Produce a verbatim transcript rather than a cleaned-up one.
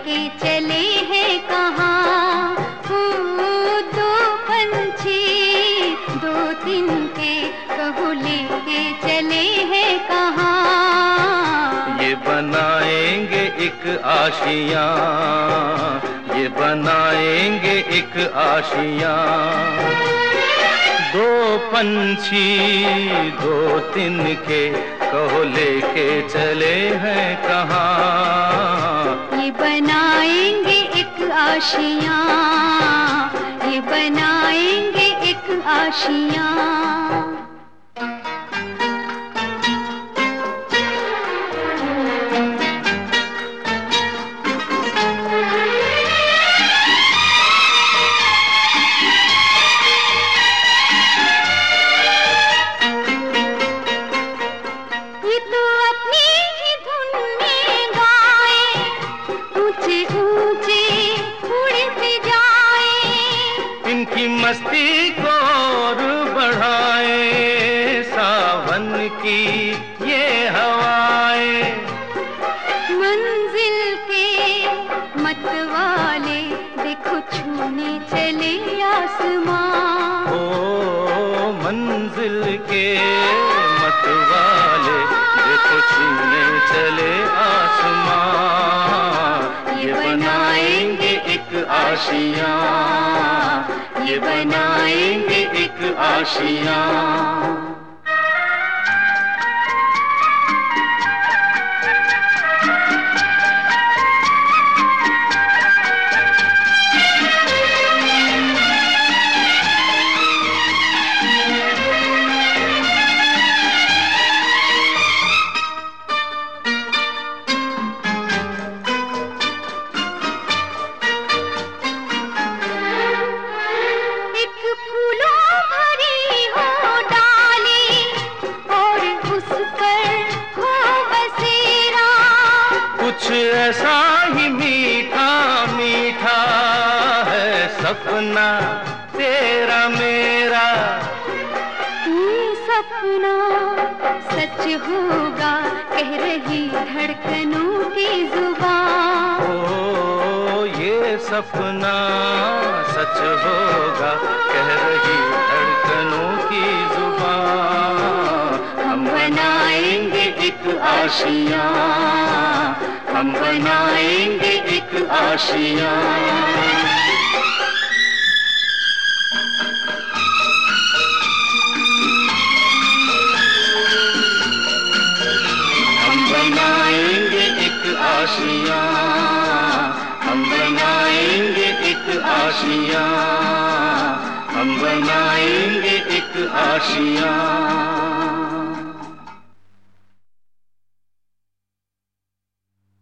लेके चले हैं कहाँ। दो पंछी दो दिन के कहो लेके चले हैं कहाँ। ये बनाएंगे एक आशियाँ, ये बनाएंगे एक आशियाँ। दो पंछी दो दिन के कहो लेके चले हैं कहाँ। ये बनाएंगे एक आशियाँ, ये बनाएंगे एक आशियाँ। मस्ती को और बढ़ाए सावन की ये हवाएं। मंजिल के मतवाले देखो छूने चले आसमां। ओ मंजिल के मतवाले देखो छूने चले आसमां। ये बनाएंगे एक आशियाँ, ये बनाएंगे एक आशियाँ। कुछ ऐसा ही मीठा मीठा है सपना तेरा मेरा। ये सपना सच होगा कह रही धड़कनों की जुबान। ओ ये सपना सच होगा कह रही धड़कनों की जुबान। हम बनाएंगे एक आशियाँ, हम बनाएंगे एक आशियाँ। हम बनाएंगे एक आशियाँ, हम बनाएंगे एक आशियाँ, हम बनाएंगे एक आशियाँ।